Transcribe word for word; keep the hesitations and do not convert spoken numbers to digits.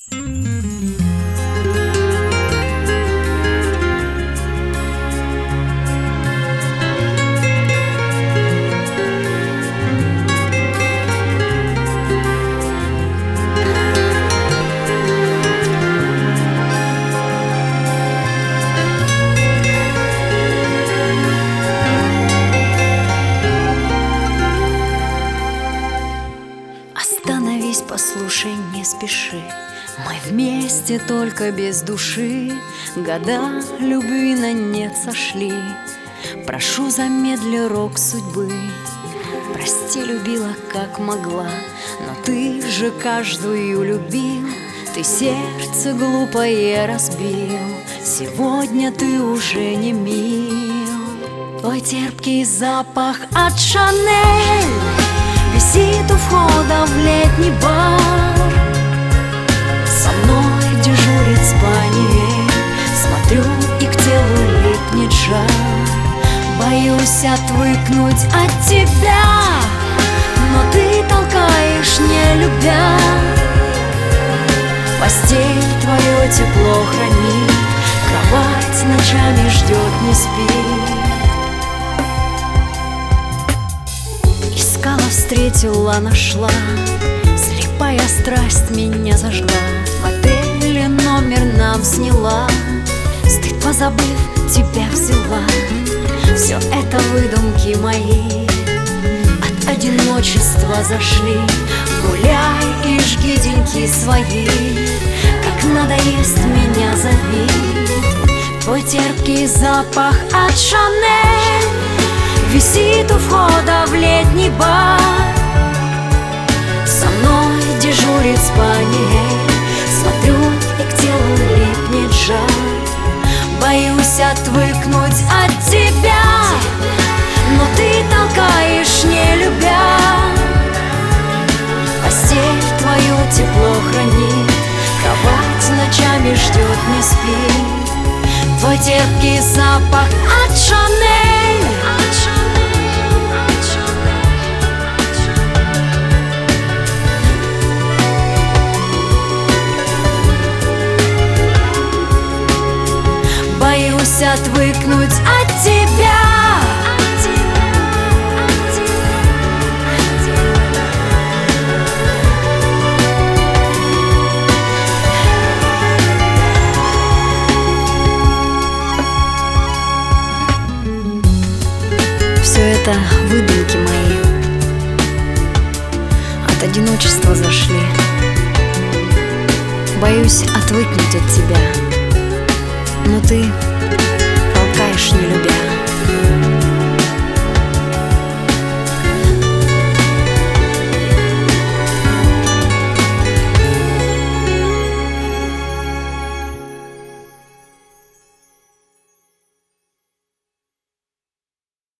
Остановись, послушай, не спеши. Мы вместе, только без души. Года любви на нет сошли. Прошу, замедли рок судьбы. Прости, любила, как могла, но ты же каждую любил. Ты сердце глупое разбил. Сегодня ты уже не мил. Твой терпкий запах от Шанель висит у входа в летний бар. Со мной дежурит спаниель. Смотрю, и к телу липнет жар. Боюсь отвыкнуть от тебя, но ты толкаешь, не любя. Постель твое тепло хранит, кровать ночами ждет, не спит. Искала, встретила, нашла. Слепая страсть меня зажгла. В отеле номер нам сняла. Стыд позабыв, тебя взяла. Все это выдумки мои, от одиночества зашли. Гуляй и жги деньки свои. Как надоест, меня зови. Твой терпкий запах от Шанель висит у входа в летний бар. Со мной дежурит спаниель. Смотрю, и к телу липнет жар. Боюсь отвыкнуть от тебя, но ты толкаешь, не любя. Постель твое тепло хранит, кровать ночами ждет, не спит. Твой терпкий запах от Шанель. Боюсь отвыкнуть от тебя. Все это выдумки мои, от одиночества зашли. Боюсь отвыкнуть от тебя, но ты